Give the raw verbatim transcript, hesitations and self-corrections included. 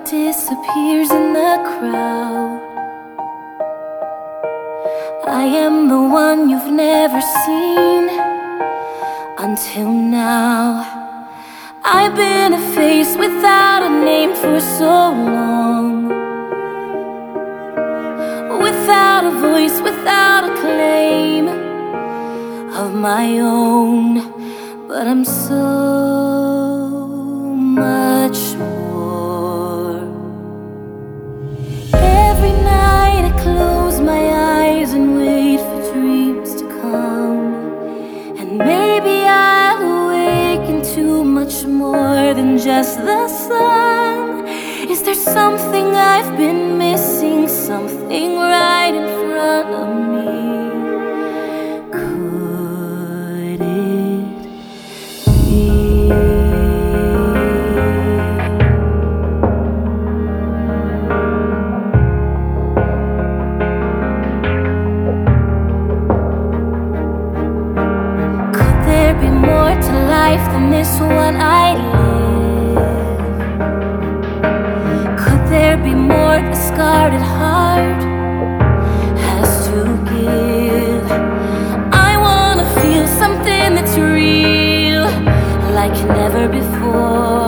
disappears in the crowd. I am the one you've never seen until now. I've been a face without a name for so long, without a voice, without a claim of my own. But I'm so much more. Every night I close my eyes and wait for dreams to come, and maybe I'll awaken to much more than just the sun. Is there something I've been missing, something right in front of me? Could it be? Could there be more to life than this one I live? Could there be more the scarred heart has to give? I wanna feel something that's real, like never before.